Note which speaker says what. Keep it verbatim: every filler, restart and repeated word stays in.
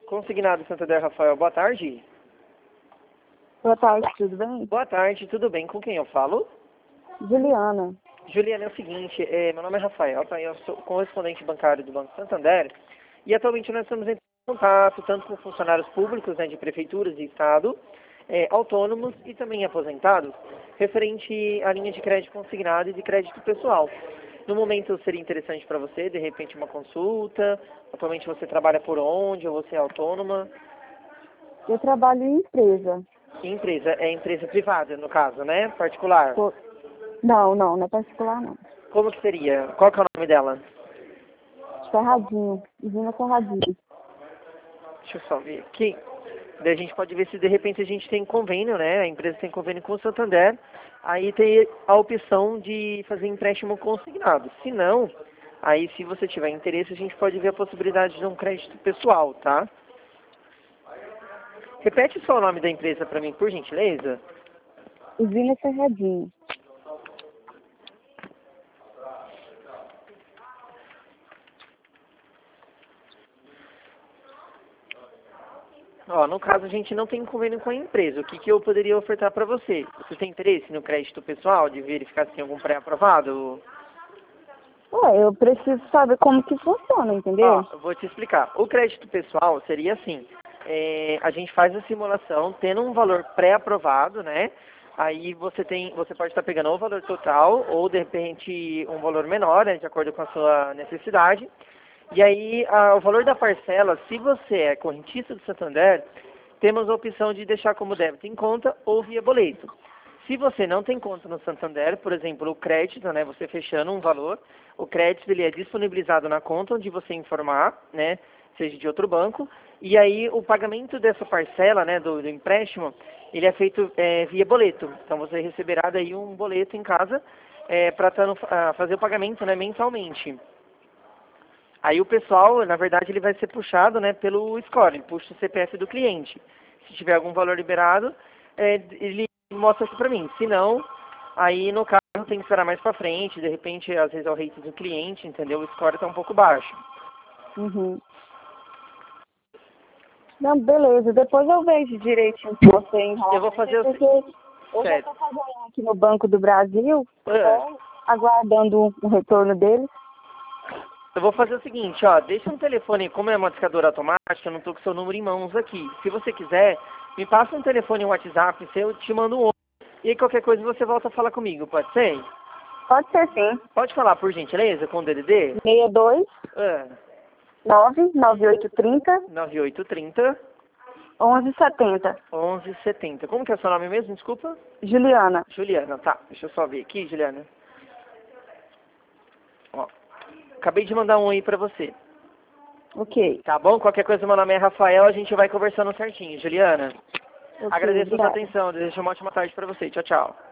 Speaker 1: Consignado Santander, Rafael, boa tarde.
Speaker 2: Boa tarde, tudo bem?
Speaker 1: Boa tarde, tudo bem? Com quem eu falo?
Speaker 2: Juliana.
Speaker 1: Juliana, é o seguinte, é, meu nome é Rafael, tá? Eu sou correspondente bancário do Banco Santander e atualmente nós estamos em contato tanto com funcionários públicos, né, de prefeituras e estado, é, autônomos e também aposentados, referente à linha de crédito consignado e de crédito pessoal. No momento seria interessante para você, de repente, uma consulta. Atualmente você trabalha por onde, ou você é autônoma?
Speaker 2: Eu trabalho em empresa.
Speaker 1: Empresa, é empresa privada, no caso, né? Particular.
Speaker 2: Co- Não, não, não é particular não.
Speaker 1: Como que seria? Qual que é o nome dela?
Speaker 2: Ferradinho, usina Ferradinho.
Speaker 1: Deixa eu só ver aqui. Daí a gente pode ver se de repente a gente tem convênio, né? A empresa tem convênio com o Santander. Aí tem a opção de fazer empréstimo consignado. Se não, aí se você tiver interesse, a gente pode ver a possibilidade de um crédito pessoal, tá? Repete só o nome da empresa para mim, por gentileza.
Speaker 2: Usina Ferradinho.
Speaker 1: Ó, no caso a gente não tem convênio com a empresa. O que, que eu poderia ofertar para você? Você tem interesse no crédito pessoal, de verificar se tem algum pré-aprovado?
Speaker 2: Ué, eu preciso saber como que funciona, entendeu?
Speaker 1: Ó, eu vou te explicar. O crédito pessoal seria assim, é, a gente faz a simulação tendo um valor pré-aprovado, né? Aí você tem, você pode estar pegando o valor total ou de repente um valor menor, né, de acordo com a sua necessidade. E aí a, o valor da parcela, se você é correntista do Santander, temos a opção de deixar como débito em conta ou via boleto. Se você não tem conta no Santander, por exemplo, o crédito, né, você fechando um valor, o crédito ele é disponibilizado na conta onde você informar, né, seja de outro banco, e aí o pagamento dessa parcela, né, do, do empréstimo, ele é feito é, via boleto. Então você receberá daí um boleto em casa é, para fazer o pagamento, né, mensalmente. Aí o pessoal, na verdade, ele vai ser puxado, né, pelo score, ele puxa o C P F do cliente. Se tiver algum valor liberado, é, ele mostra isso pra mim. Se não, aí no caso tem que esperar mais pra frente, de repente, às vezes é o rate do cliente, entendeu? O score tá um pouco baixo.
Speaker 2: Uhum. Não, beleza. Depois eu vejo direitinho com você em relação
Speaker 1: Eu vou fazer o
Speaker 2: porque
Speaker 1: seguinte.
Speaker 2: eu já
Speaker 1: Certo.
Speaker 2: estou trabalhando aqui no Banco do Brasil,
Speaker 1: É.
Speaker 2: só aguardando o retorno dele.
Speaker 1: Eu vou fazer o seguinte, ó, deixa um telefone, como é uma discadora automática, eu não tô com seu número em mãos aqui. Se você quiser, me passa um telefone e um WhatsApp, se eu te mando um outro. E aí qualquer coisa você volta a falar comigo, pode ser?
Speaker 2: Pode ser sim.
Speaker 1: Pode falar, por gentileza, com o D D D?
Speaker 2: seis dois
Speaker 1: É.
Speaker 2: nove nove oito três zero
Speaker 1: nove oito três zero,
Speaker 2: onze setenta.
Speaker 1: onze setenta. Como que é o seu nome mesmo? Desculpa.
Speaker 2: Juliana.
Speaker 1: Juliana, tá. Deixa eu só ver aqui, Juliana. Ó, acabei de mandar um aí pra você.
Speaker 2: Ok.
Speaker 1: Tá bom? Qualquer coisa, meu nome é Rafael, a gente vai conversando certinho. Juliana,
Speaker 2: Ok,
Speaker 1: agradeço a sua
Speaker 2: obrigada.
Speaker 1: atenção. Desejo uma ótima tarde pra você. Tchau, tchau.